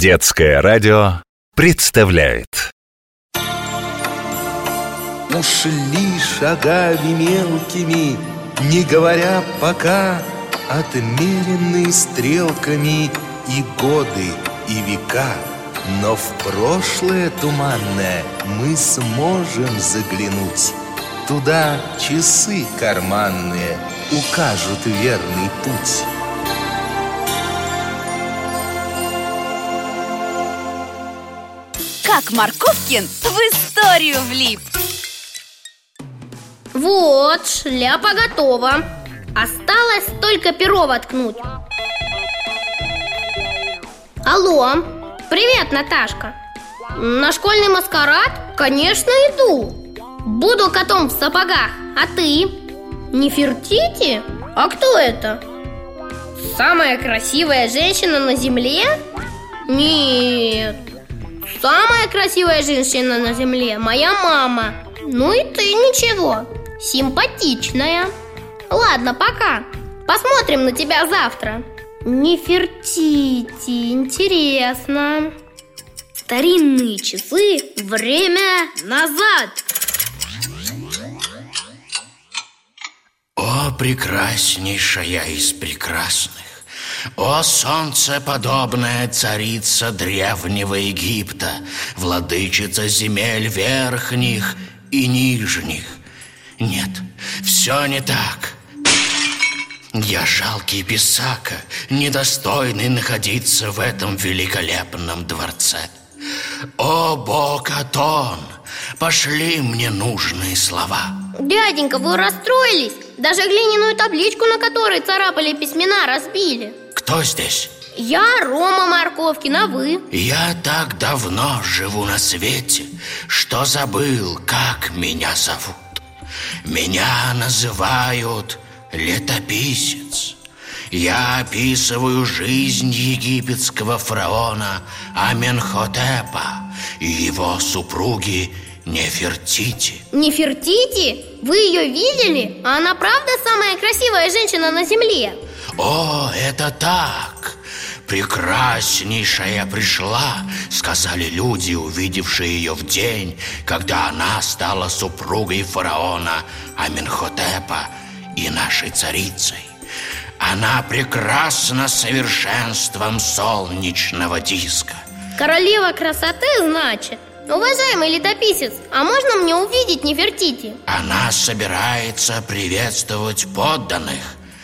Детское радио представляет. Ушли шагами мелкими, не говоря пока, отмеренные стрелками и годы, и века. Но в прошлое туманное мы сможем заглянуть. Туда часы карманные укажут верный путь. Как Марковкин в историю влип. Вот, шляпа готова. Осталось только перо воткнуть. Алло, привет, Наташка. На школьный маскарад? Конечно, иду. Буду котом в сапогах, а ты? Нефертити? А кто это? Самая красивая женщина на земле? Нет. Самая красивая женщина на земле моя мама. Ну и ты ничего, симпатичная. Ладно, пока. Посмотрим на тебя завтра. Нефертити, интересно. Старинные часы, время назад. О, прекраснейшая из прекрасных! О, солнцеподобная царица древнего Египта, владычица земель верхних и нижних! Нет, все не так. Я жалкий писака, недостойный находиться в этом великолепном дворце. О, бог Атон, пошли мне нужные слова. Дяденька, вы расстроились? Даже глиняную табличку, на которой царапали письмена, разбили. Кто здесь? Я Рома Марковкин, а вы? Я так давно живу на свете, что забыл, как меня зовут. Меня называют летописец. Я описываю жизнь египетского фараона Аменхотепа и его супруги Нефертити. Нефертити? Вы ее видели? А она правда самая красивая женщина на земле? О, это так! Прекраснейшая пришла, сказали люди, увидевшие ее в день, когда она стала супругой фараона Аменхотепа и нашей царицей. Она прекрасна совершенством солнечного диска. Королева красоты, значит? Уважаемый летописец, а можно мне увидеть Нефертити? Она собирается приветствовать подданных.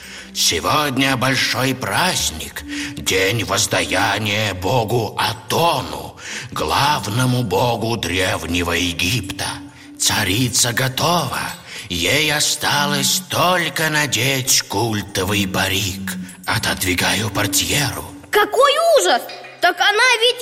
Сегодня большой праздник, день воздаяния богу Атону, главному богу древнего Египта. Царица готова, ей осталось только надеть культовый парик. Отодвигаю портьеру. Какой ужас! Так она ведь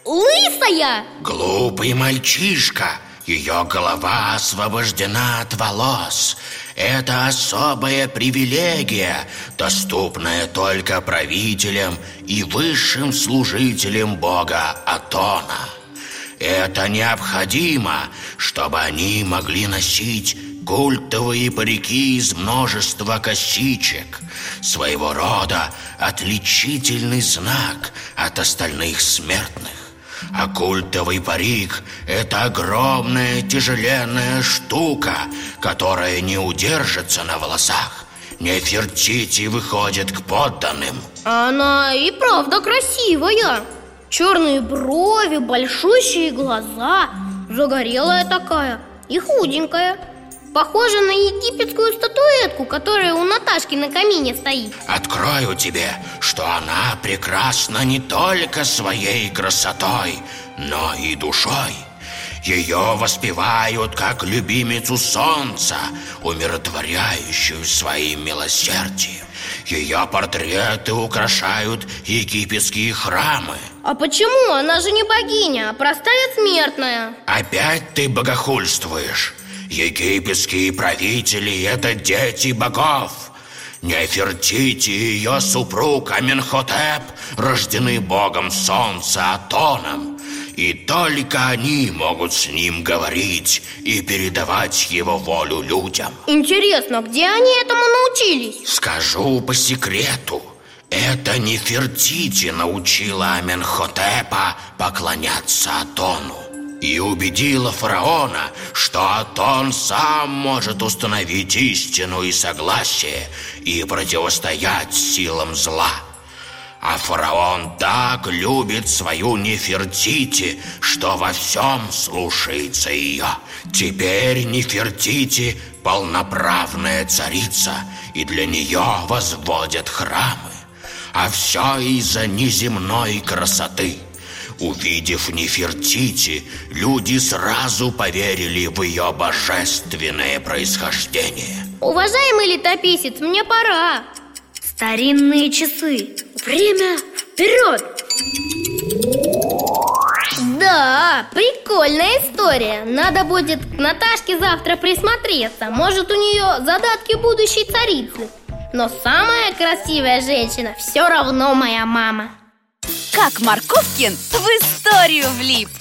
лысая! Глупый мальчишка, ее голова освобождена от волос. Это особая привилегия, доступная только правителям и высшим служителям бога Атона. Это необходимо, чтобы они могли носить культовые парики из множества косичек, своего рода отличительный знак от остальных смертных. А культовый парик – это огромная тяжеленная штука, которая не удержится на волосах. Нефертити выходит к подданным. Она и правда красивая. Черные брови, большущие глаза, загорелая такая и худенькая. Похожа на египетскую статуэтку, которая у Наташки на камине стоит. Открою тебе, что она прекрасна не только своей красотой, но и душой. Ее воспевают как любимицу солнца, умиротворяющую своим милосердием. Ее портреты украшают египетские храмы. А почему? Она же не богиня, а простая смертная. Опять ты богохульствуешь. Египетские правители – это дети богов. Нефертити и ее супруг Аменхотеп рождены богом солнца Атоном. И только они могут с ним говорить и передавать его волю людям. Интересно, где они этому научились? Скажу по секрету. Это Нефертити научила Аменхотепа поклоняться Атону и убедила фараона, что Атон сам может установить истину и согласие и противостоять силам зла. А фараон так любит свою Нефертити, что во всем слушается ее. Теперь Нефертити полноправная царица, и для нее возводят храмы. А все из-за неземной красоты. Увидев Нефертити, люди сразу поверили в ее божественное происхождение. Уважаемый летописец, мне пора. Старинные часы. Время вперед! Да, прикольная история. Надо будет к Наташке завтра присмотреться. Может, у нее задатки будущей царицы. Но самая красивая женщина все равно моя мама. Как Марковкин в историю влип.